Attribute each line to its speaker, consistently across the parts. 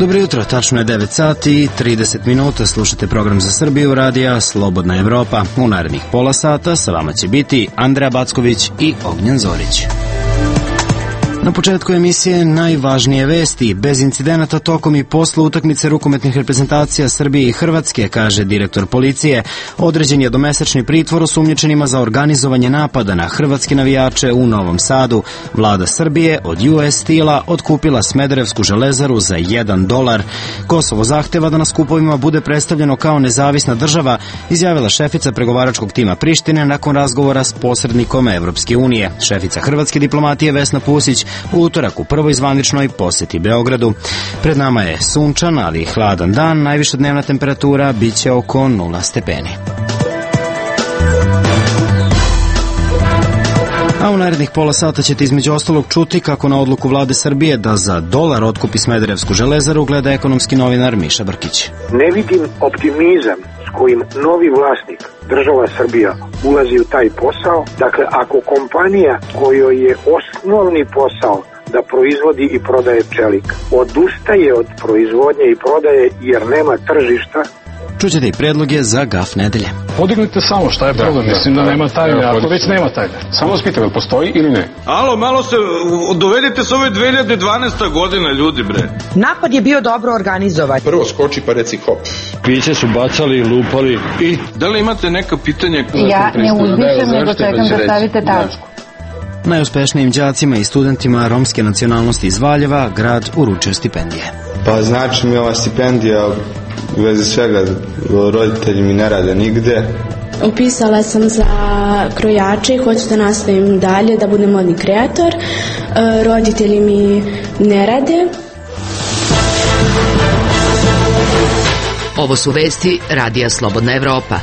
Speaker 1: Dobro jutro, tačno je 9 sati i 30 minuta, slušate program za Srbiju radija Slobodna Evropa. U narednih pola sata sa vama će biti Andreja Backović i Ognjen Zorić. Na početku emisije najvažnije vesti. Bez incidenata tokom i posle utakmice rukometnih reprezentacija Srbije i Hrvatske, kaže direktor policije. Određen je domesečni pritvor osumnjičenima za organizovanje napada na hrvatske navijače u Novom Sadu. Vlada Srbije od US Steel-a otkupila Smederevsku železaru za $1. Kosovo zahteva da na skupovima bude predstavljeno kao nezavisna država, izjavila šefica pregovaračkog tima Prištine nakon razgovora s posrednikom Evropske unije. Šefica hrvatske diplomatije Vesna Pusić u utorak u prvoj zvaničnoj poseti Beogradu. Pred nama je sunčan, ali i hladan dan, najviša dnevna temperatura biće oko 0 stepeni. A u narednih pola sata ćete između ostalog čuti kako na odluku vlade Srbije da za $1 otkupi Smederevsku železaru gleda ekonomski novinar Miša Brkić.
Speaker 2: Ne vidim optimizam s kojim novi vlasnik, država Srbija, ulazi u taj posao. Dakle, ako kompanija kojoj je osnovni posao da proizvodi i prodaje čelik odustaje od proizvodnje i prodaje jer nema tržišta.
Speaker 1: Čućete i predloge za gaf nedelje.
Speaker 3: Podignite samo, šta je problem? Mislim da nema tajne, ako već nema tajne. Samo vas pitam, postoji ili ne?
Speaker 4: Alo, malo se, dovedite se ove 2012. godina, ljudi, bre.
Speaker 5: Napad je bio dobro organizovan.
Speaker 6: Prvo skoči pa reci hop.
Speaker 3: Piće su bacali, lupali i...
Speaker 4: Da li imate neka pitanja?
Speaker 7: Ja ne uzdišem, nego čekam da stavite tačku.
Speaker 1: Najuspešnijim đacima i studentima romske nacionalnosti iz Valjeva grad uručio stipendije.
Speaker 6: Pa znači mi ova stipendija u vezi svega, roditelji mi ne rade nigde.
Speaker 8: Upisala sam za krojače i hoću da nastavim dalje, da budem modni kreator. Roditelji mi ne rade.
Speaker 9: Ovo su vesti radija Slobodna Evropa.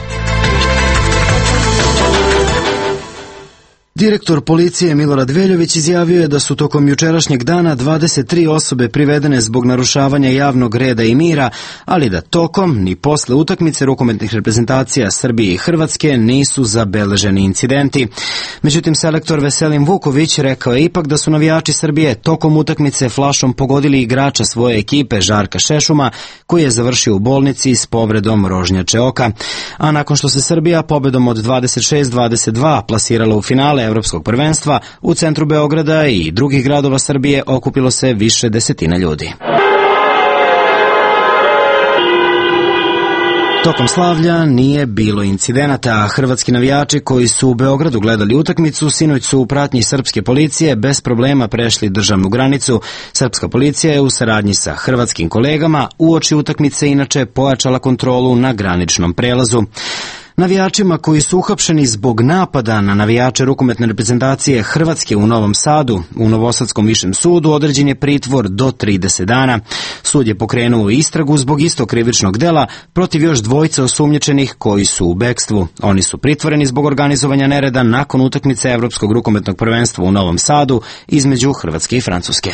Speaker 1: Direktor policije Milorad Veljović izjavio je da su tokom jučerašnjeg dana 23 osobe privedene zbog narušavanja javnog reda i mira, ali da tokom ni posle utakmice rukometnih reprezentacija Srbije i Hrvatske nisu zabeleženi incidenti. Međutim, selektor Veselin Vuković rekao je ipak da su navijači Srbije tokom utakmice flašom pogodili igrača svoje ekipe Žarka Šešuma, koji je završio u bolnici s povredom rožnjače oka. A nakon što se Srbija pobedom od 26-22 plasirala u finale Evropskog prvenstva, u centru Beograda i drugih gradova Srbije okupilo se više desetina ljudi. Tokom slavlja nije bilo incidenata, a hrvatski navijači koji su u Beogradu gledali utakmicu sinoć su u pratnji srpske policije bez problema prešli državnu granicu. Srpska policija je u saradnji sa hrvatskim kolegama uoči utakmice inače pojačala kontrolu na graničnom prelazu. Navijačima koji su uhapšeni zbog napada na navijače rukometne reprezentacije Hrvatske u Novom Sadu, u Novosadskom višem sudu određen je pritvor do 30 dana. Sud je pokrenuo istragu zbog istog krivičnog dela protiv još dvojice osumnjičenih koji su u bekstvu. Oni su pritvoreni zbog organizovanja nereda nakon utakmice Evropskog rukometnog prvenstva u Novom Sadu između Hrvatske i Francuske.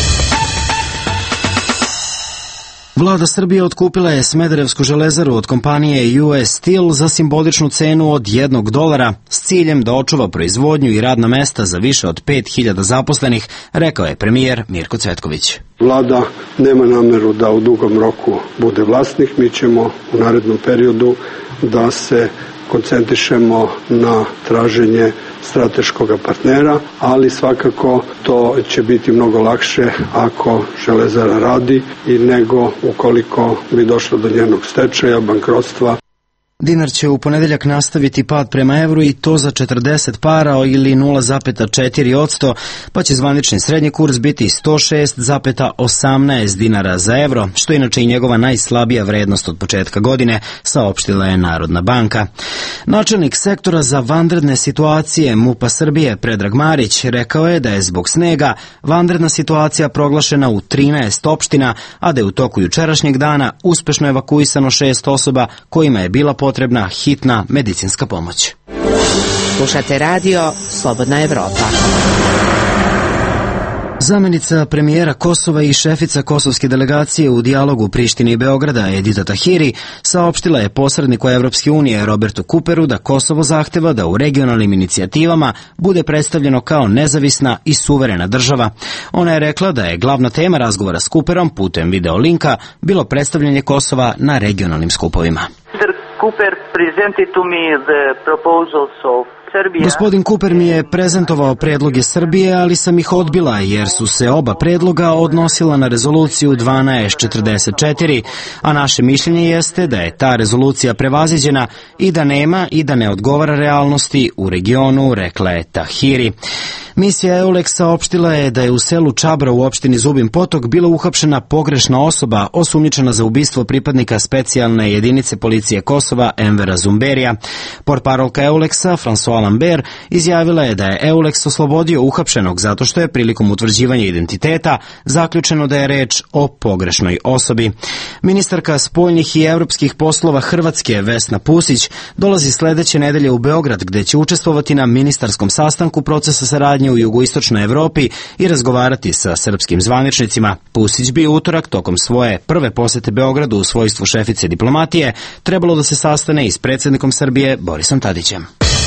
Speaker 1: Vlada Srbije otkupila je Smederevsku železaru od kompanije US Steel za simboličnu cenu od $1 s ciljem da očuva proizvodnju i radna mesta za više od 5.000 zaposlenih, rekao je premijer Mirko Cvetković.
Speaker 10: Vlada nema nameru da u dugom roku bude vlasnik. Mi ćemo u narednom periodu da se koncentrišemo na traženje strateškog partnera, ali svakako to će biti mnogo lakše ako železara radi i nego ukoliko bi došlo do njenog stečaja, bankrotstva.
Speaker 1: Dinar će u ponedeljak nastaviti pad prema evru i to za 40 para ili 0,4%, pa će zvanični srednji kurs biti 106,18 dinara za evro, što je inače i njegova najslabija vrednost od početka godine, saopštila je Narodna banka. Načelnik sektora za vanredne situacije MUP-a Srbije Predrag Marić rekao je da je zbog snega vanredna situacija proglašena u 13 opština, a da je u toku jučerašnjeg dana uspešno evakuisano 6 osoba kojima je bila potrebna hitna medicinska pomoć.
Speaker 9: Slušate radio Slobodna Evropa.
Speaker 1: Zamenica premijera Kosova i šefica kosovske delegacije u dijalogu Prištine i Beograda Edita Tahiri saopštila je posredniku Evropske unije Robertu Cooperu da Kosovo zahteva da u regionalnim inicijativama bude predstavljeno kao nezavisna i suverena država. Ona je rekla da je glavna tema razgovora s Cooperom putem video linka bilo predstavljanje Kosova na regionalnim skupovima.
Speaker 11: Cooper presented to me the proposals of
Speaker 1: Gospodin Cooper mi je prezentovao predloge Srbije, ali sam ih odbila jer su se oba predloga odnosila na rezoluciju 1244, a naše mišljenje jeste da je ta rezolucija prevaziđena i da nema i da ne odgovara realnosti u regionu, rekla je Tahiri. Misija EULEX saopštila je da je u selu Čabra u opštini Zubin Potok bila uhapšena pogrešna osoba osumnjičena za ubistvo pripadnika specijalne jedinice policije Kosova Envera Zumberija. Portparolka EULEX-a François Lambert izjavila je da je EULEX oslobodio uhapšenog zato što je prilikom utvrđivanja identiteta zaključeno da je reč o pogrešnoj osobi. Ministarka spoljnih i evropskih poslova Hrvatske Vesna Pusić dolazi sledeće nedelje u Beograd gde će učestvovati na ministarskom sastanku procesa saradnje u jugoistočnoj Evropi i razgovarati sa srpskim zvaničnicima. Pusić bi utorak tokom svoje prve posete Beogradu u svojstvu šefice diplomatije trebalo da se sastane i s predsjednikom Srbije Borisom Tadićem.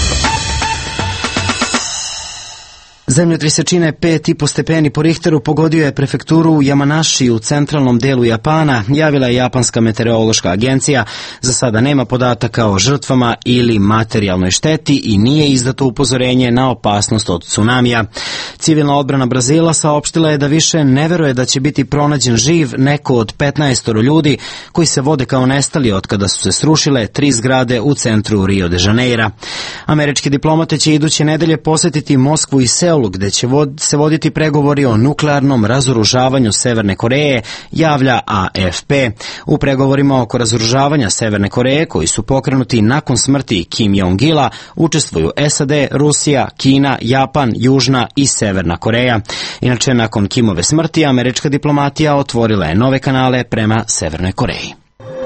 Speaker 1: Zemljotres jačine 5,5 stepeni po Richteru pogodio je prefekturu Yamanashi u centralnom delu Japana, javila je Japanska meteorološka agencija. Za sada nema podataka o žrtvama ili materijalnoj šteti i nije izdato upozorenje na opasnost od tsunamija. Civilna odbrana Brazila saopštila je da više ne veruje da će biti pronađen živ neko od 15 ljudi koji se vode kao nestali od kada su se srušile 3 zgrade u centru Rio de Janeira. Američki diplomate će iduće nedelje posetiti Moskvu i Seul gde će se voditi pregovori o nuklearnom razoružavanju Severne Koreje, javlja AFP. U pregovorima oko razoružavanja Severne Koreje, koji su pokrenuti nakon smrti Kim Jong-ila, učestvuju SAD, Rusija, Kina, Japan, Južna i Severna Koreja. Inače, nakon Kimove smrti, američka diplomatija otvorila je nove kanale prema Severnoj Koreji.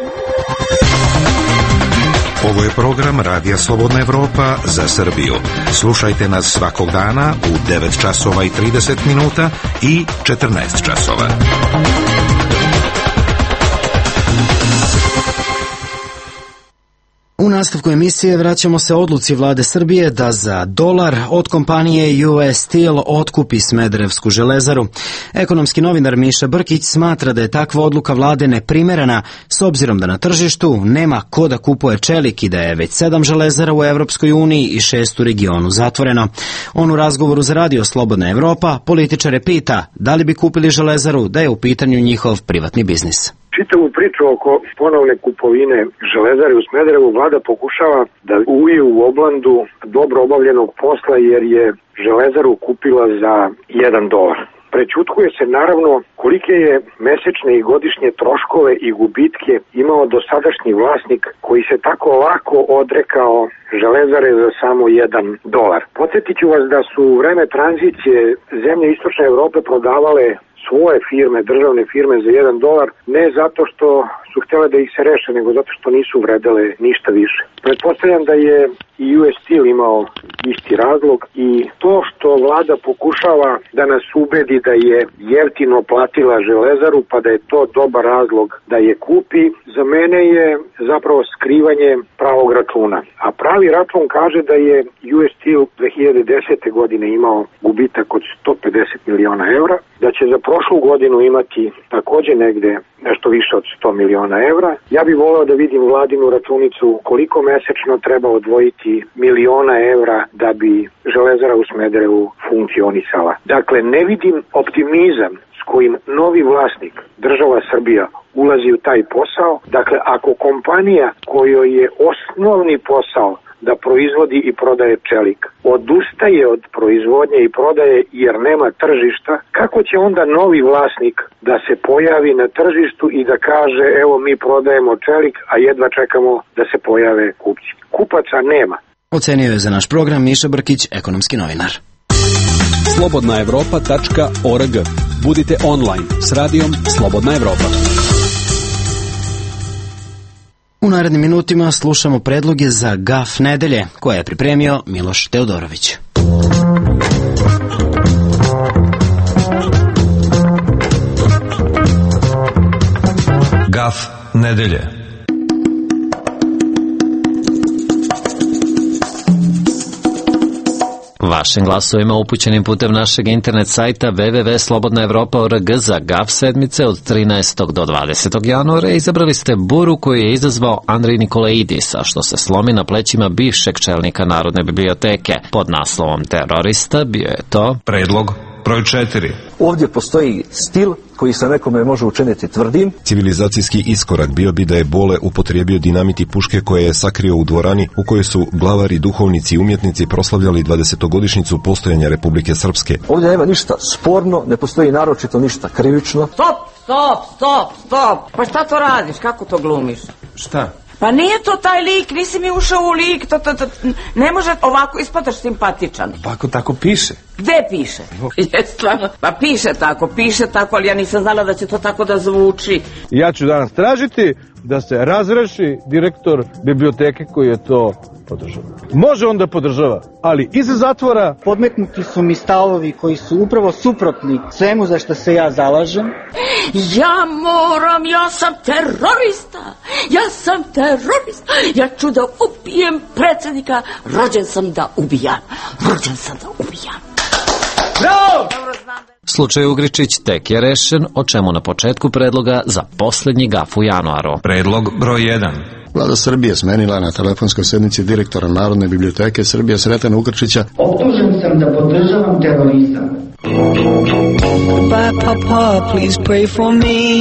Speaker 12: Ovo je program Radija Slobodna Evropa za Srbiju. Slušajte nas svakog dana u 9 časova i 30 minuta i 14 časova.
Speaker 1: U nastavku emisije vraćamo se odluci vlade Srbije da za dolar od kompanije US Steel otkupi Smederevsku železaru. Ekonomski novinar Miša Brkić smatra da je takva odluka vlade neprimerena s obzirom da na tržištu nema ko da kupuje čelik i da je već 7 železara u Evropskoj uniji i 6 u regionu zatvoreno. On u razgovoru za Radio Slobodna Evropa političare pita da li bi kupili železaru da je u pitanju njihov privatni biznis.
Speaker 2: Čitavu priču oko ponovne kupovine železare u Smederevu vlada pokušava da uje u oblandu dobro obavljenog posla jer je železaru kupila za $1. Prećutkuje se naravno kolike je mesečne i godišnje troškove i gubitke imao dosadašnji vlasnik koji se tako lako odrekao železare za samo $1. Podsjetit ću vas da su u vreme tranzicije zemlje istočne Evrope prodavale svoje firme, državne firme za $1, ne zato što su htjele da ih se reše, nego zato što nisu vredele ništa više. Pretpostavljam da je i US Steel imao isti razlog i to što vlada pokušava da nas ubedi da je jeftino platila železaru pa da je to dobar razlog da je kupi, za mene je zapravo skrivanje pravog računa. A pravi račun kaže da je US Steel 2010. godine imao gubitak od €150 miliona, da će za prošlu godinu imati takođe negde nešto više od €100 miliona. Ja bih voleo da vidim vladinu računicu koliko mesečno treba odvojiti miliona evra da bi železara u Smederevu funkcionisala. Dakle, ne vidim optimizam s kojim novi vlasnik, država Srbija, ulazi u taj posao. Dakle, ako kompanija kojoj je osnovni posao da proizvodi i prodaje čelik odustaje od proizvodnje i prodaje jer nema tržišta, kako će onda novi vlasnik da se pojavi na tržištu i da kaže evo mi prodajemo čelik, a jedva čekamo da se pojave kupci? Kupaca nema.
Speaker 1: Ocenio je za naš program Miša Brkić, ekonomski novinar.
Speaker 13: slobodnaevropa.org. Budite online s radijom Slobodna Evropa.
Speaker 1: U narednim minutima slušamo predloge za gaf nedelje koje je pripremio Miloš Teodorović.
Speaker 12: Gaf nedelje.
Speaker 14: Vašim glasovima upućenim putem našeg internet sajta www.slobodnaevropa.org za GAF sedmice od 13. do 20. januara izabrali ste buru koju je izazvao Andrej Nikolaidis, a što se slomi na plećima bivšeg čelnika Narodne biblioteke. Pod naslovom terorista bio je to
Speaker 12: Predlog broj 4.
Speaker 15: Ovdje postoji stil koji se nekome može učiniti tvrdim.
Speaker 16: Civilizacijski iskorak bio bi da je Bole upotrijebio dinamit i puške koje je sakrio u dvorani u kojoj su glavari, duhovnici i umjetnici proslavljali 20-godišnjicu postojanja Republike Srpske.
Speaker 15: Ovdje nema ništa sporno, ne postoji naročito ništa krivično.
Speaker 5: Stop! Pa šta to radiš? Kako to glumiš?
Speaker 16: Šta?
Speaker 5: Pa nije to taj lik, nisi mi ušao u lik, ne može ovako, ispadaš simpatičan.
Speaker 16: Pa ako tako piše.
Speaker 5: Gde piše? Pa piše tako, ali ja nisam znala da će to tako da zvuči.
Speaker 17: Ja ću danas tražiti da se razreši direktor biblioteke koji je to podržava. Može on da podržava, ali iza zatvora...
Speaker 18: Podmetnuti su mi stavovi koji su upravo suprotni svemu za što se ja zalažem.
Speaker 5: Ja sam terorista, ja ću da ubijem predsjednika, rođen sam da ubijam.
Speaker 14: Bravo! Slučaj Ugričić tek je rešen, o čemu na početku predloga za posljednji gaf u januaru.
Speaker 12: Predlog broj 1.
Speaker 19: Vlada Srbije smenila na telefonskoj sednici direktora Narodne biblioteke Srbije Sretena Ugričića.
Speaker 18: Optužen sam da podržavam terorizam.
Speaker 20: Goodbye, Papa, please pray for me.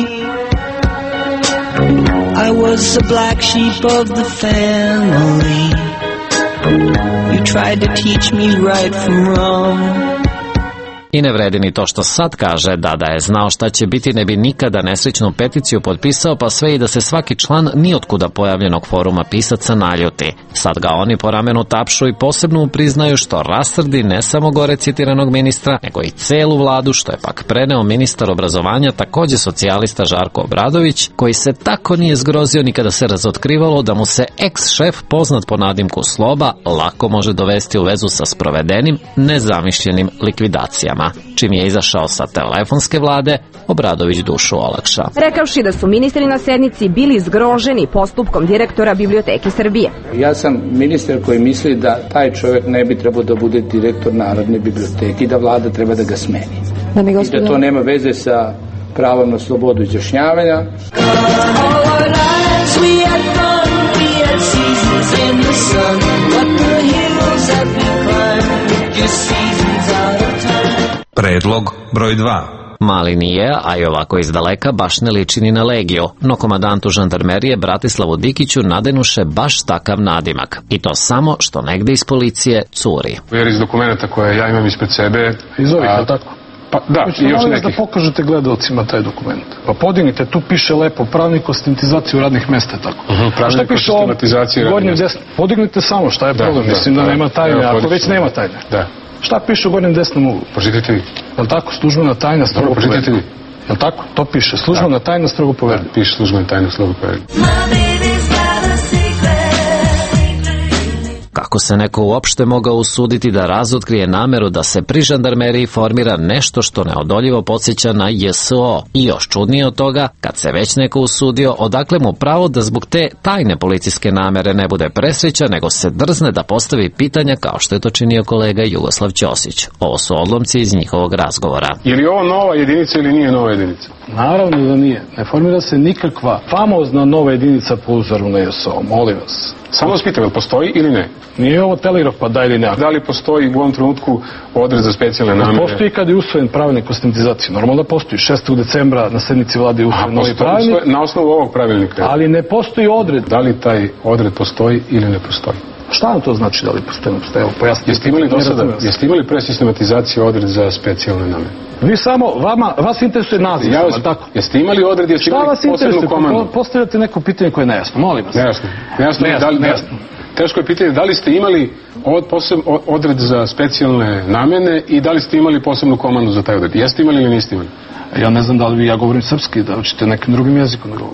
Speaker 20: I was the black sheep of the family. You tried to teach me right from wrong.
Speaker 14: I ne vredi ni to što sad kaže da je znao šta će biti, ne bi nikada nesrećnu peticiju potpisao, pa sve i da se svaki član nijotkuda pojavljenog foruma pisaca naljuti. Sad ga oni po ramenu tapšu i posebno mu priznaju što rasrdi ne samo gore citiranog ministra, nego i celu vladu, što je pak preneo ministar obrazovanja, takođe socijalista Žarko Obradović, koji se tako nije zgrozio ni kada se razotkrivalo da mu se ex-šef, poznat po nadimku Sloba, lako može dovesti u vezu sa sprovedenim, nezamišljenim likvidacijama. Čim je izašao sa telefonske vlade, Obradović dušu olakša.
Speaker 21: Rekavši da su ministri na sednici bili zgroženi postupkom direktora Biblioteke Srbije.
Speaker 22: Ja sam ministar koji misli da taj čovjek ne bi trebao da bude direktor Narodne biblioteke i da vlada treba da ga smeni. I da to nema veze sa pravom na slobodu izjašnjavanja.
Speaker 12: Predlog broj 2.
Speaker 14: Mali nije, a i ovako iz daleka baš ne liči ni na Legiju, no komandantu žandarmerije Bratislavu Dikiću nadenuše baš takav nadimak. I to samo što negde iz policije curi.
Speaker 3: Jer iz dokumenta koje ja imam ispred sebe...
Speaker 17: Iz ovih, je tako?
Speaker 3: Pa da, i još nekih.
Speaker 17: Da pokažete gledalcima taj dokument. Pa podignite, tu piše lepo, pravnik o sistematizaciji radnih mesta, tako.
Speaker 3: Pravnik o sistematizaciji radnih mesta.
Speaker 17: Podignite samo, šta je problem? Mislim da nema tajne, ako već nema tajne.
Speaker 3: Da.
Speaker 17: Šta piše u gornjem desnom uglu?
Speaker 3: Pročitajte vi.
Speaker 17: Jel' tako? Službena tajna strogo poverljiva. Jel' tako? To piše. Službena tajna strogo poverljiva.
Speaker 3: Piše službena tajna strogo poverljiva.
Speaker 14: Kako se neko uopšte mogao usuditi da razotkrije nameru da se pri žandarmeriji formira nešto što neodoljivo podsjeća na JSO? I još čudnije od toga, kad se već neko usudio, odakle mu pravo da zbog te tajne policijske namere ne bude presreća, nego se drzne da postavi pitanja kao što je to činio kolega Jugoslav Ćosić. Ovo su odlomci iz njihovog razgovora.
Speaker 3: Je li ovo nova jedinica ili nije nova jedinica?
Speaker 17: Naravno da nije. Ne formira se nikakva famozna nova jedinica po uzoru na JSO, molim vas.
Speaker 3: Samo vas pitam, postoji ili ne?
Speaker 17: Nije ovo telegraf, pa da ili ne.
Speaker 3: Da li postoji u ovom trenutku odred za specijalne namere?
Speaker 17: Postoji kad je usvojen pravilnik o sistematizaciji. Normalno da postoji. 6. decembra na sednici vlade je usvojen novi pravilnik.
Speaker 3: Na osnovu ovog pravilnika?
Speaker 17: Ali ne postoji odred.
Speaker 3: Da li taj odred postoji ili ne postoji?
Speaker 17: Šta vam to znači da li postoji? Evo, pojasnite.
Speaker 3: Jeste imali pre sistematizacije odred za specijalne namere?
Speaker 17: Vi samo, vas interesuje naziv.
Speaker 3: Jeste imali odred, jeste imali posebnu komandu?
Speaker 17: Postavljate neko pitanje koje je nejasno, molim vas.
Speaker 3: Nejasno. Teško je pitanje, da li ste imali odred za specijalne namene i da li ste imali posebnu komandu za taj odred? Jeste imali ili niste imali?
Speaker 17: Ja ne znam da li ja govorim srpski, da hoćete nekim drugim jezikom da govorim.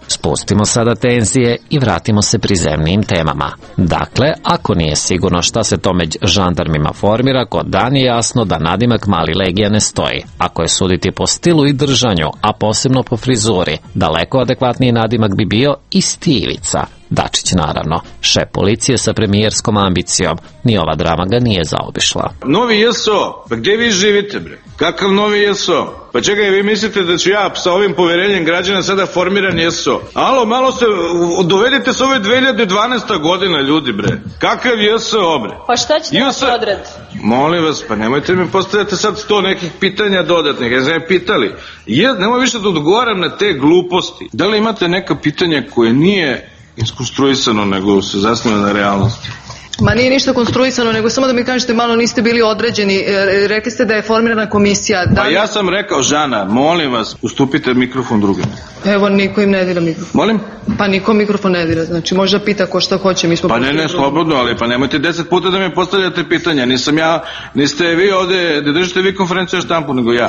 Speaker 14: Spustimo sada tenzije i vratimo se prizemnijim temama. Dakle, ako nije sigurno šta se to među žandarmima formira, kod dan je jasno da nadimak Mali Legija ne stoji. Ako je suditi po stilu i držanju, a posebno po frizuri, daleko adekvatniji nadimak bi bio i Stivica. Dačić naravno, šef policije sa premijerskom ambicijom, ni ova drama ga nije zaobišla.
Speaker 4: Novi JSO, pa gdje vi živite bre? Kakav novi JSO? Pa čekaj, vi mislite da ću ja sa ovim poverenjem građana sada formiran JSO? Alo, malo se, dovedite se ove 2012. godina ljudi bre. Kakav JSO bre?
Speaker 7: Pa šta ćete nas odrediti?
Speaker 4: Molim vas, pa nemojte mi postavljati sad 100 nekih pitanja dodatnih, ja sam je pitali. Nemoj više da odgovaram na te gluposti. Da li imate neka pitanja koje nije iskonstruisano, nego se zasniva na realnosti?
Speaker 7: Ma nije ništa konstruisano, nego samo da mi kažete, malo niste bili određeni. Rekli ste da je formirana komisija.
Speaker 4: Pa ja sam rekao, Žana, molim vas, ustupite mikrofon drugima.
Speaker 7: Evo, niko im ne dira mikrofon.
Speaker 4: Molim?
Speaker 7: Pa niko mikrofon ne dira, znači možda pita ko šta hoće. Mi smo
Speaker 4: pa ne, slobodno, ali pa nemojte 10 puta da mi postavljate pitanja. Nisam ja, niste vi ovde, da držite vi konferenciju štampu, nego ja.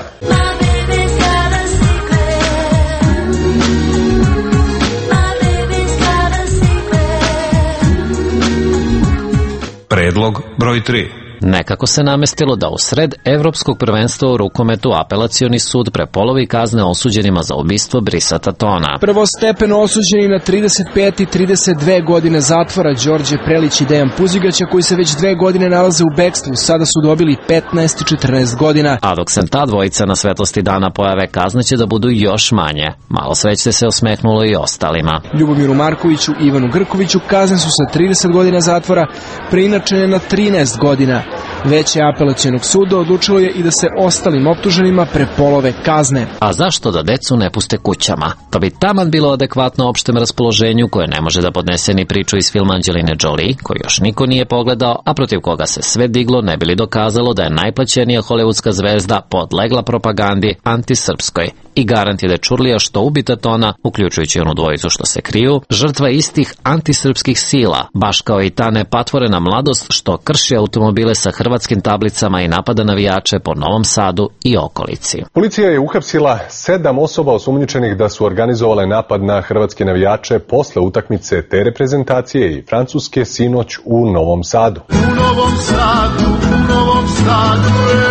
Speaker 12: Predlog broj 3.
Speaker 14: Nekako se namestilo da u sred Evropskog prvenstva u rukometu apelacioni sud prepolovi kazne osuđenima za ubistvo Brisa Tatona.
Speaker 23: Prvostepeno osuđeni na 35 i 32 godine zatvora Đorđe Prelić i Dejan Puzigaća, koji se već 2 godine nalaze u bekstvu, sada su dobili 15 i 14 godina.
Speaker 14: A dok se ta dvojica na svetlosti dana pojave, kazne će da budu još manje. Malo sveće se osmehnulo i ostalima.
Speaker 23: Ljubomiru Markoviću i Ivanu Grkoviću kazne su sa 30 godina zatvora preinačene na 13 godina. Veće apelacionog suda odlučilo je i da se ostalim optuženima prepolove kazne.
Speaker 14: A zašto da decu ne puste kućama? To bi taman bilo adekvatno opštem raspoloženju koje ne može da podnese ni priču iz filma Anđeline Jolie, koju još niko nije pogledao, a protiv koga se sve diglo ne bi li dokazalo da je najplaćenija hollywoodska zvezda podlegla propagandi antisrpskoj. I garant je da je Ćurlija što ubi Tatona, uključujući onu dvojicu što se kriju, žrtva istih antisrpskih sila, baš kao i ta nepatvorena mladost što krši automobile sa hrvatskim tablicama i napada navijače po Novom Sadu i okolici.
Speaker 24: Policija je uhapsila 7 osoba osumnjičenih da su organizovale napad na hrvatske navijače posle utakmice te reprezentacije i Francuske sinoć u Novom Sadu.
Speaker 25: U Novom Sadu, u Novom Sadu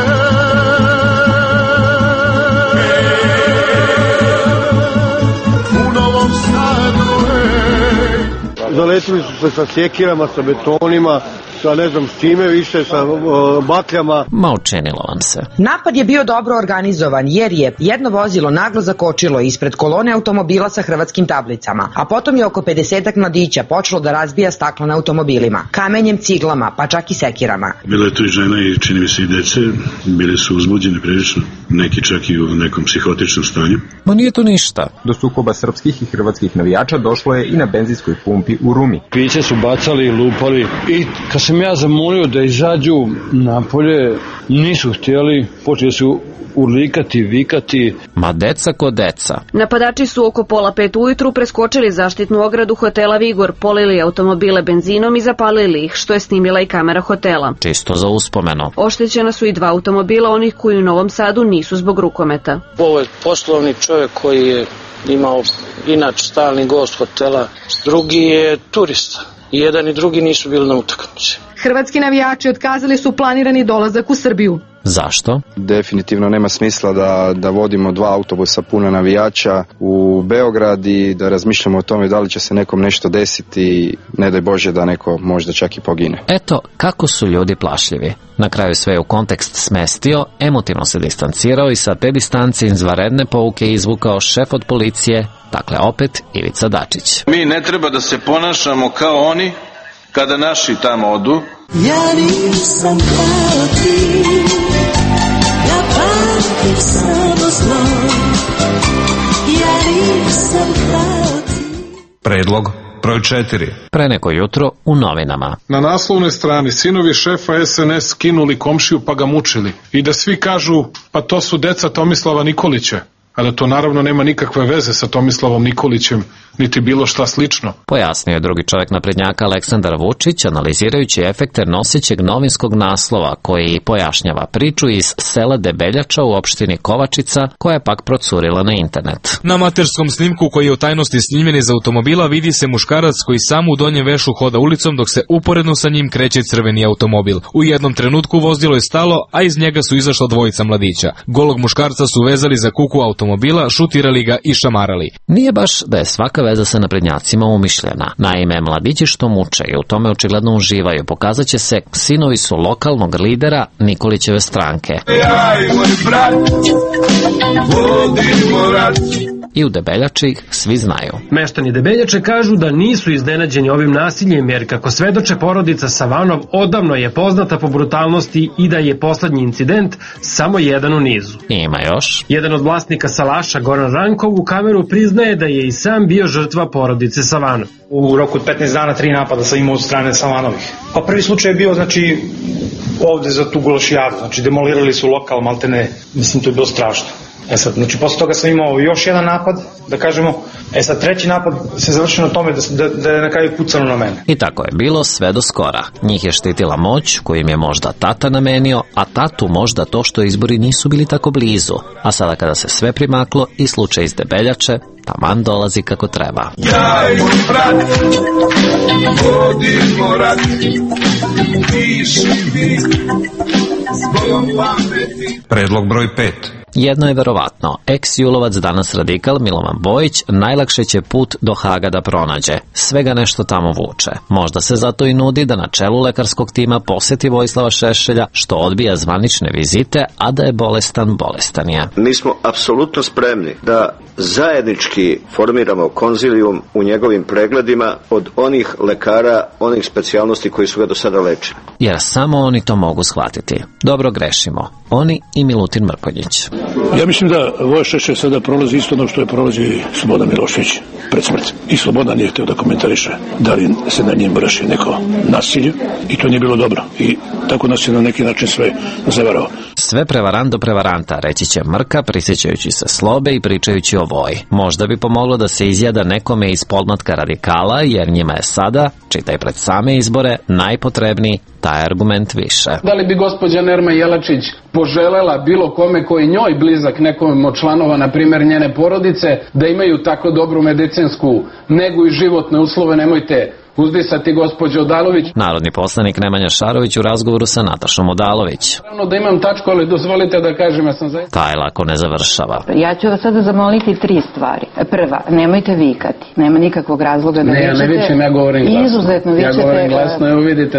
Speaker 26: zaletili su se sa sjekirama, sa betonima, sa ne znam s čime više, sa bakljama.
Speaker 14: Ma učinilo vam se.
Speaker 27: Napad je bio dobro organizovan jer je jedno vozilo naglo zakočilo ispred kolone automobila sa hrvatskim tablicama, a potom je oko 50 mladića počelo da razbija staklo na automobilima, kamenjem, ciglama, pa čak i sekirama.
Speaker 28: Bilo je tu i žena i čini mi se i dece, bili su uzbuđeni prilično, neki čak i u nekom psihotičnom stanju.
Speaker 14: Ma nije to ništa.
Speaker 29: Do sukoba srpskih i hrvatskih navijača došlo je i na benzinskoj pumpi u Rumi.
Speaker 30: Piće su bacali, lupali i kad sam ja zamolio da izađu napolje, nisu htjeli, počeli su urlikati, vikati.
Speaker 14: Ma deca ko deca.
Speaker 21: Napadači su oko 4:30 ujutru preskočili zaštitnu ogradu hotela Vigor, polili automobile benzinom i zapalili ih, što je snimila i kamera hotela.
Speaker 14: Čisto za uspomenu.
Speaker 21: Oštećena su i 2 automobila onih koji u Novom Sadu nisu zbog rukometa.
Speaker 31: Ovo je poslovni čovjek koji je imao inače stalni gost hotela, drugi je turista. I jedan i drugi nisu bili na utakmici.
Speaker 21: Hrvatski navijači otkazali su planirani dolazak u Srbiju.
Speaker 14: Zašto?
Speaker 32: Definitivno nema smisla da vodimo 2 autobusa puna navijača u Beograd i da razmišljamo o tome da li će se nekom nešto desiti, ne daj Bože da neko možda čak i pogine.
Speaker 14: Eto kako su ljudi plašljivi. Na kraju sve u kontekst smestio, emotivno se distancirao i sa te distance izvanredne pouke izvukao šef od policije, dakle opet Ivica Dačić.
Speaker 4: Mi ne treba da se ponašamo kao oni kada naši tamo odu.
Speaker 20: Ja nisam kao ti, ja pamtim samo zlo, ja nisam kao ti.
Speaker 12: Predlog broj 4.
Speaker 14: Pre neko jutro u novinama.
Speaker 3: Na naslovnoj strani sinovi šefa SNS skinuli komšiju pa ga mučili. I da svi kažu, pa to su deca Tomislava Nikolića.
Speaker 1: a da to naravno nema nikakve veze sa Tomislavom Nikolićem, niti bilo šta slično.
Speaker 14: Pojasnio je drugi čovjek naprednjaka Aleksandar Vučić, analizirajući efekte nosećeg novinskog naslova koji pojašnjava priču iz sela Debeljača u opštini Kovačica, koja je pak procurila na internet.
Speaker 2: Na amaterskom snimku koji je u tajnosti snimljen iz automobila vidi se muškarac koji sam u donjem vešu hoda ulicom dok se uporedno sa njim kreće crveni automobil. U jednom trenutku vozilo je stalo, a iz njega su izašla dvojica mladića. Golog muškarca su vezali za kuku automobila, šutirali ga i šamarali.
Speaker 14: Nije baš da je svaka veza sa naprednjacima umišljena. Naime, mladići što muče i u tome očigledno uživaju, pokazat će se sinovi su lokalnog lidera Nikolićeve stranke. I u Debeljači ih svi znaju.
Speaker 5: Meštani Debeljače kažu da nisu iznenađeni ovim nasiljem, jer kako svedoče porodica Savanov odavno je poznata po brutalnosti i da je poslednji incident samo jedan u nizu.
Speaker 14: Ima još.
Speaker 5: Jedan od vlasnika salaša, Goran Rankov, u kameru priznaje da je i sam bio žrtva porodice Savanov.
Speaker 6: U roku od 15 dana 3 napada sam imao od strane Savanovih. Pa prvi slučaj je bio, znači, ovde za tu Gulašijadu, znači demolirali su lokal, maltene, mislim to je bilo strašno. Sad, znači posle toga sam imao još jedan napad, da kažemo, sad treći napad se završio na tome da je na kraju pucano na mene.
Speaker 14: I tako je bilo sve do skora. Njih je štitila moć koju im je možda tata namenio, a tatu možda to što izbori nisu bili tako blizu. A sada kada se sve primaklo i slučaj iz Debeljače, taman dolazi kako treba.
Speaker 25: Ja i moj brat vodimo rat, ti si vi svojom pameti.
Speaker 12: Predlog broj 5.
Speaker 14: Jedno je verovatno, ex-julovac, danas radikal Milovan Bojić najlakše će put do Haga da pronađe. Svega nešto tamo vuče. Možda se zato i nudi da na čelu lekarskog tima poseti Vojislava Šešelja, što odbija zvanične vizite, a da je bolestan je.
Speaker 8: Mi smo apsolutno spremni da zajednički formiramo konzilijum u njegovim pregledima od onih lekara, onih specijalnosti koji su ga do sada lečili.
Speaker 14: Jer samo oni to mogu shvatiti. Dobro, grešimo. Oni i Milutin Mrkonjić.
Speaker 9: Ja mislim da Voja Šešelj sada prolazi isto ono što je prolazi Slobodan Milošević pred smrt. I Slobodan nije hteo da komentariše da li se na njim vrši neko nasilje i to nije bilo dobro. I tako nas je na neki način sve zavarao.
Speaker 14: Sve prevarant do prevaranta, reći će Mrka, prisjećajući se Slobe i pričajući o Voji. Možda bi pomoglo da se izjada nekome iz podmlatka radikala, jer njima je sada, čitaj pred same izbore, najpotrebniji taj argument više.
Speaker 10: Da li bi gospođa Nerma Jelačić poželela bilo kome koji je njoj blizak, nekom od članova, na primjer njene porodice, da imaju tako dobru medicinsku negu i životne uslove? Nemojte uzdisati gospođo Odalović.
Speaker 14: Narodni poslanik Nemanja Šarović u razgovoru sa Natašom Odalović.
Speaker 10: Naravno da imam tačku, ali dozvolite da kažem, ja sam zaista...
Speaker 14: Taj lako ne završava.
Speaker 11: Ja ću vas sada zamoliti 3 stvari. Prva, nemojte vikati. Nema nikakvog razloga da vičete.
Speaker 10: Ne, ja ne vičem, ja govorim glasno.
Speaker 11: Izuzetno vičete.
Speaker 10: Ja govorim glasno, evo vidite,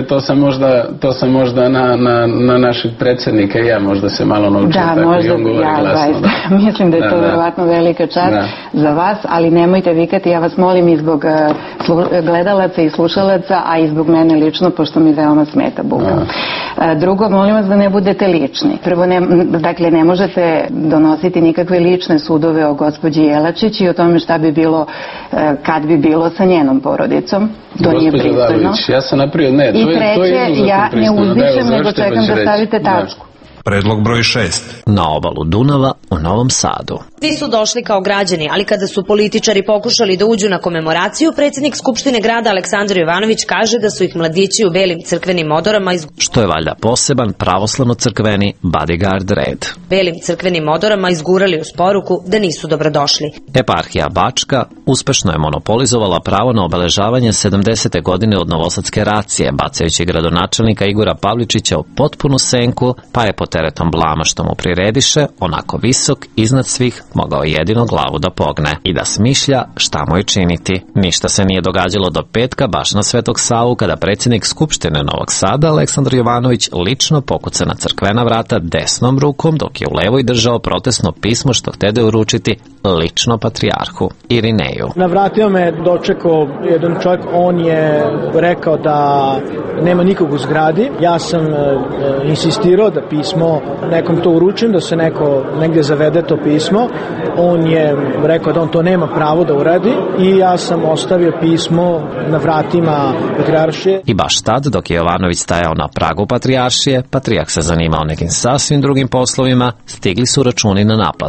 Speaker 10: to sam možda na našeg predsjednika i ja možda se malo naučim.
Speaker 11: Da,
Speaker 10: tako,
Speaker 11: možda, ja zaista mislim da je to verovatno velika čast za vas, ali nemojte vikati, ja vas molim i zbog gledalaca i slušalaca, a i zbog mene lično, pošto mi veoma smeta buka. Drugo, molim vas da ne budete lični. Prvo, dakle, ne možete donositi nikakve lične sudove o gospođi Jelačić i o tome šta bi bilo, kad bi bilo sa njenom porodicom. To nije pristojno.
Speaker 10: Ja sam napravio, ne,
Speaker 11: I treće, ja ne uzdišem, nego čekam da stavite tačku.
Speaker 12: Predlog broj 6.
Speaker 14: Na obalu Dunava u Novom Sadu.
Speaker 13: Svi su došli kao građani, ali kada su političari pokušali da uđu na komemoraciju, predsjednik Skupštine grada Aleksandar Jovanović kaže da su ih mladići u belim crkvenim odorama
Speaker 14: što je valjda poseban pravoslavno-crkveni bodyguard red.
Speaker 13: Belim crkvenim odorama izgurali uz poruku da nisu dobrodošli.
Speaker 14: Eparhija Bačka uspešno je monopolizovala pravo na obeležavanje 70. godine od novosadske racije, bacajući gradonačelnika Igora Pavličića u potpunu senku, pa je pod teretom blama što mu prirediše, onako visok, iznad svih, mogao jedino glavu da pogne i da smišlja šta mu je činiti. Ništa se nije događalo do petka, baš na Svetog Savu, kada predsjednik Skupštine Novog Sada, Aleksandar Jovanović, lično pokuca na crkvena vrata desnom rukom, dok je u levoj držao protestno pismo što htede uručiti lično patrijarhu Irineju.
Speaker 15: Na vratima me dočekao jedan čovjek, on je rekao da nema nikog u zgradi. Ja sam insistirao da pismo nekom to uručim, da se neko negdje zavede to pismo. On je rekao da on to nema pravo da uradi i ja sam ostavio pismo na vratima patrijaršije.
Speaker 14: I baš tad, dok je Jovanović stajao na pragu patrijaršije, patrijarh se zanimao nekim sasvim drugim poslovima, stigli su računi na naplatu.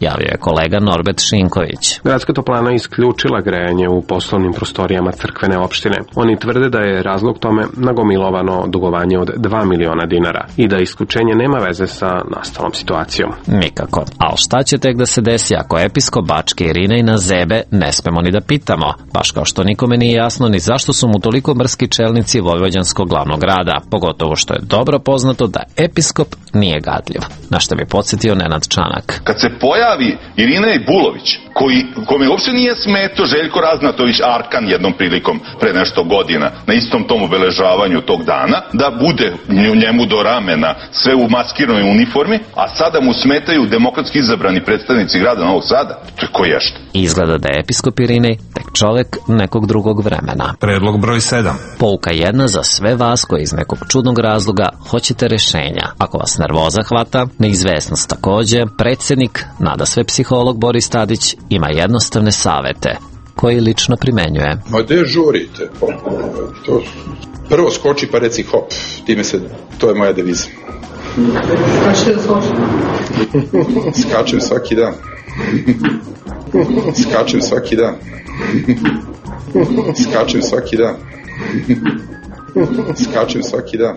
Speaker 14: javio je kolega Norbert Šinković.
Speaker 7: Gradska toplana isključila grejanje u poslovnim prostorijama crkvene opštine. Oni tvrde da je razlog tome nagomilovano dugovanje od 2 miliona dinara i da isključenje nema veze sa nastalom situacijom.
Speaker 14: Nikako. Ali šta će tek da se desi ako episkop Bačke Irinej na zebe, ne smemo ni da pitamo, baš kao što nikome nije jasno ni zašto su mu toliko mrski čelnici vojvođanskog glavnog grada, pogotovo što je dobro poznato da episkop nije gadljiv. Na što bi podsjetio Nenad Čanak.
Speaker 16: Kad se pojavi Irinej Bulović, kome uopšte nije smetao Željko Raznatović Arkan jednom prilikom pre nešto godina, na istom tom obeležavanju tog dana, da bude njemu do ramena sve u maskiranoj uniformi, a sada mu smetaju demokratski izabrani predstavnici grada Novog Sada. To je ko ješta.
Speaker 14: Izgleda da je episkop Irinej tek čovek nekog drugog vremena.
Speaker 12: Predlog broj 7.
Speaker 14: Pouka jedna za sve vas koji iz nekog čudnog razloga hoćete rešenja. Ako vas nervoza hvata, neizvesnost takođe, predsjednik, nadasve psiholog Boris Tadić, ima jednostavne savete koji lično primenjuje.
Speaker 17: Ma gde žurite? Prvo skoči pa reci hop. To je moja deviza.
Speaker 18: Kako ćete da skočite?
Speaker 17: Skačem svaki dan. Skačem svaki dan. Skačem svaki dan. Skačem svaki dan.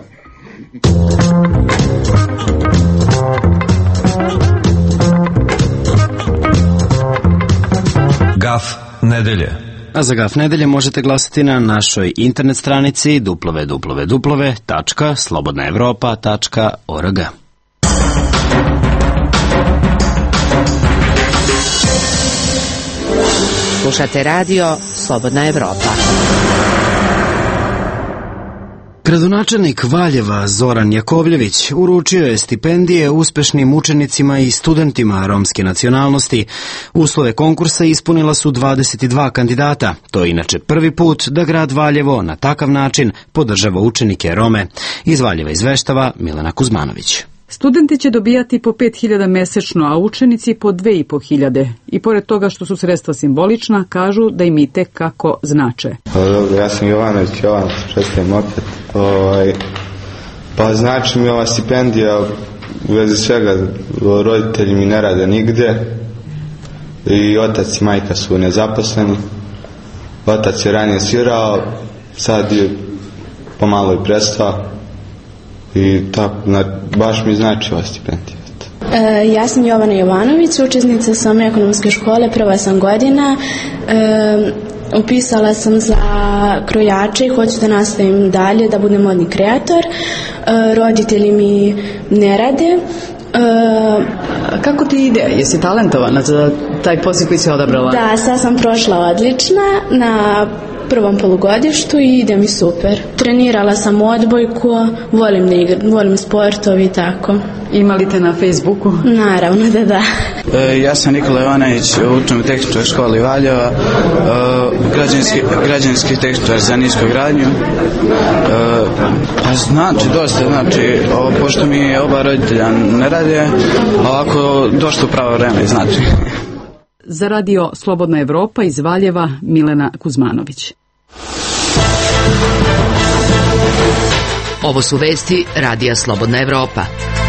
Speaker 12: Gaf nedelje.
Speaker 19: A za Gaf nedelje možete glasati na našoj internet stranici www.slobodnaevropa.org.
Speaker 22: Slušate radio Slobodna Evropa.
Speaker 19: Gradonačelnik Valjeva Zoran Jakovljević uručio je stipendije uspešnim učenicima i studentima romske nacionalnosti. Uslove konkursa ispunila su 22 kandidata. To je inače prvi put da grad Valjevo na takav način podržava učenike Rome. Iz Valjeva izveštava Milena Kuzmanović.
Speaker 23: Studenti će dobijati po 5.000 mesečno, a učenici po 2.500. I pored toga što su sredstva simbolična, kažu da im i tek kako znače.
Speaker 24: Dobro, ja sam Jovanović, čestitam opet. Pa znači mi ova stipendija u vezi svega, roditelji mi ne rade nigde i otac i majka su nezaposleni. Otac je ranije svirao, sad je pomalo i prestao. I tako, baš mi znači ova stipendija.
Speaker 26: Ja sam Jovana Jovanović, učesnica sam ekonomske škole, prva sam godina. Upisala sam za krojače i hoću da nastavim dalje, da budem modni kreator. Roditelji mi ne rade.
Speaker 23: Kako ti ide? Jesi talentovana za taj poziv koji si odabrala?
Speaker 26: Da, sad sam prošla odlična na prvom polugodištu i ide mi super. Trenirala sam odbojku, volim da igram, volim sportovi i tako.
Speaker 23: Ima li te na Facebooku?
Speaker 26: Naravno da.
Speaker 27: Ja sam Nikola Jovanović, učim u tehničkoj školi Valjeva, građanski tehničar za niskogradnju. Pa znači, dosta, pošto mi oba roditelja ne rade, ovako došlo pravo vreme, znači.
Speaker 23: Za radio Slobodna Evropa iz Valjeva Milena Kuzmanović.
Speaker 22: Ovo su vesti radija Slobodna Evropa.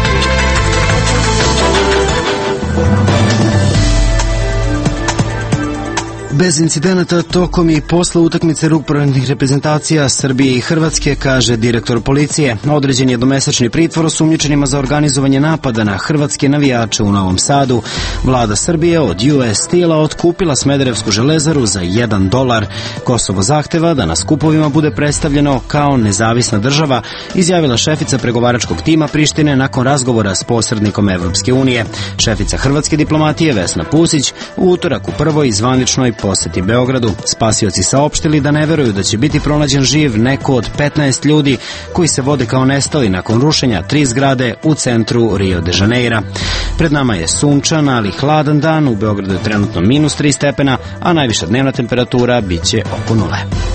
Speaker 19: Bez incidenata tokom i posle utakmice rukometnih reprezentacija Srbije i Hrvatske, kaže direktor policije. Određen je jednomesečni pritvor osumnjičenima za organizovanje napada na hrvatske navijače u Novom Sadu. Vlada Srbije od US Steel-a otkupila Smederevsku železaru za $1. Kosovo zahteva da na skupovima bude predstavljeno kao nezavisna država, izjavila šefica pregovaračkog tima Prištine nakon razgovora s posrednikom Evropske unije. Šefica hrvatske diplomatije Vesna Pusić u utorak u prvoj zvaničnoj poseti Beogradu. Spasioci saopštili da ne veruju da će biti pronađen živ neko od 15 ljudi koji se vode kao nestali nakon rušenja 3 zgrade u centru Rio de Janeira. Pred nama je sunčan, ali hladan dan. U Beogradu je trenutno -3 stepena, a najviša dnevna temperatura biće oko 0.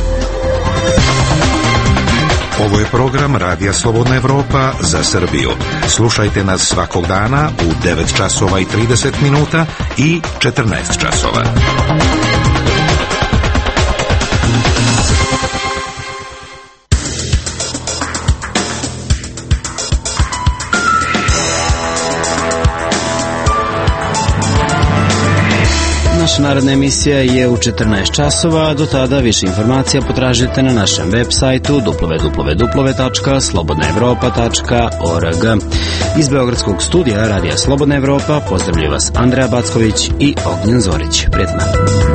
Speaker 12: Ovo je program Radija Slobodna Evropa za Srbiju. Slušajte nas svakog dana u 9 časova i 30 minuta i 14 časova.
Speaker 19: Naša narodna emisija je u 14 časova, do tada više informacija potražite na našem web sajtu www.slobodnaevropa.org. Iz Beogradskog studija Radija Slobodna Evropa pozdravljaju vas Andreja Backović i Ognjen Zorić. Prijetno.